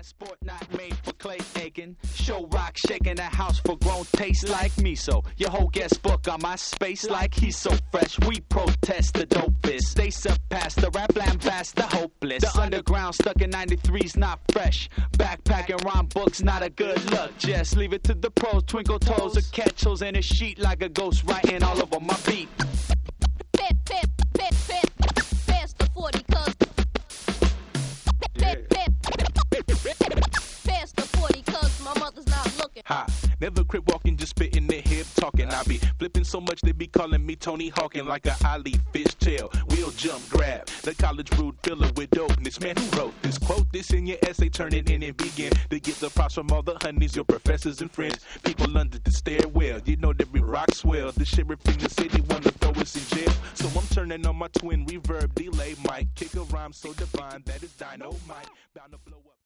Sport not made for clay aching. Show rock shaking a house for grown taste like me. So your whole guest book on my space like he's so fresh. We protest the dopest. They surpass the rap lambast the hopeless. The underground stuck in 93's not fresh. Backpacking rhyme books not a good look. Just leave it to the pros. Twinkle toes or catch holes in a sheet like a ghost writing all over my beat. Pass the 40 cause Pass the 40 cause my mother's not looking. Ha, never crip walking, just spitting the hip talking. I be flipping so much they be calling me Tony Hawking like a Ali Fishtail. Wheel jump grab, the college rude filler with dopeness. Man, who wrote this? Quote this in your essay, turn it in and begin to get the props from all the honeys, your professors and friends. People under the stairwell, you know that we rock swell. The sheriff in the city wanna throw us in jail. So I'm turning on my twin reverb delay mic. Kick a rhyme so divine that it's dynamite. Bound to blow up.